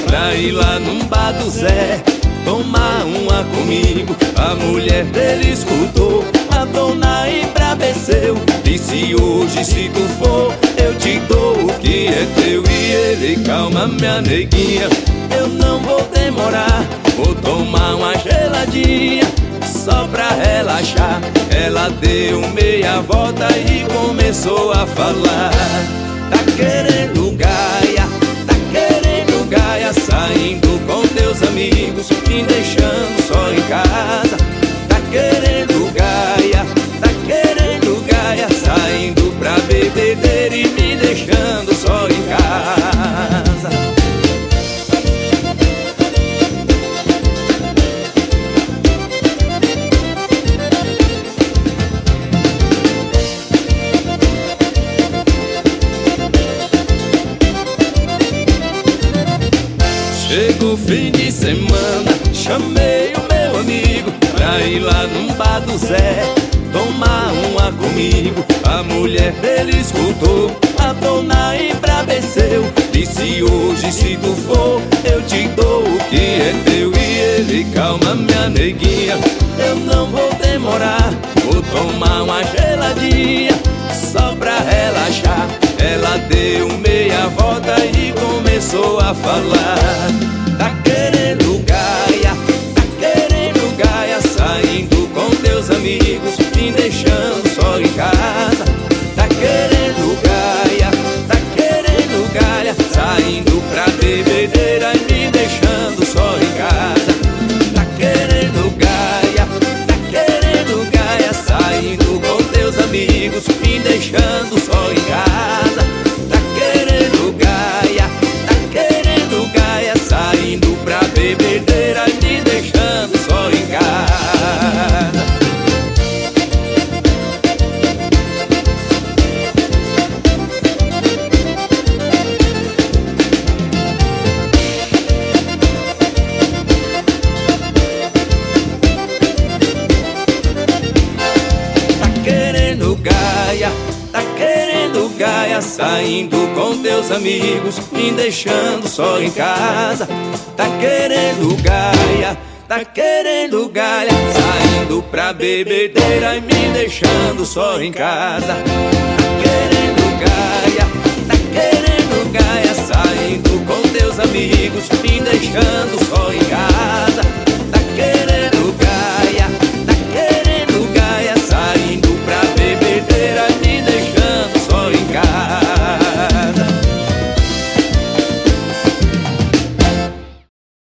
pra ir lá num bar do Zé tomar uma comigo. A mulher dele escutou, a dona embraveceu, disse: hoje se tu for, eu te dou o que é teu. E ele: calma minha neguinha, eu não vou demorar, vou tomar uma geladinha só pra relaxar. Ela deu meia volta e começou a falar: tá querendo gaia, tá querendo gaia, saindo com teus amigos, me deixando só em casa. Tá querendo gaia, tá querendo gaia, saindo pra bebedeira e me deixando só em casa. Chegou o fim de semana, chamei o meu amigo pra ir lá num bar do Zé tomar uma comigo. A mulher dele escutou, a dona embraveceu, disse: hoje se tu for, eu te dou o que é teu. E ele: calma minha neguinha, eu não vou demorar, vou tomar uma geladinha só pra relaxar. Ela deu meia volta e começou a falar: tá querendo gaia, tá querendo gaia, saindo com teus amigos, me deixando só em casa. Tá querendo gaia, tá querendo gaia, saindo pra bebedeira e me deixando só em casa. Tá querendo gaia, tá querendo gaia, saindo com teus amigos, me deixando só em casa. Tá querendo gaia, tá querendo gaia, saindo pra bebedeira e me deixando só em casa. Tá querendo gaia, saindo com teus amigos, me deixando só em casa. Tá querendo gaia, tá querendo gaia, saindo pra bebedeira e me deixando só em casa. Tá querendo gaia, tá querendo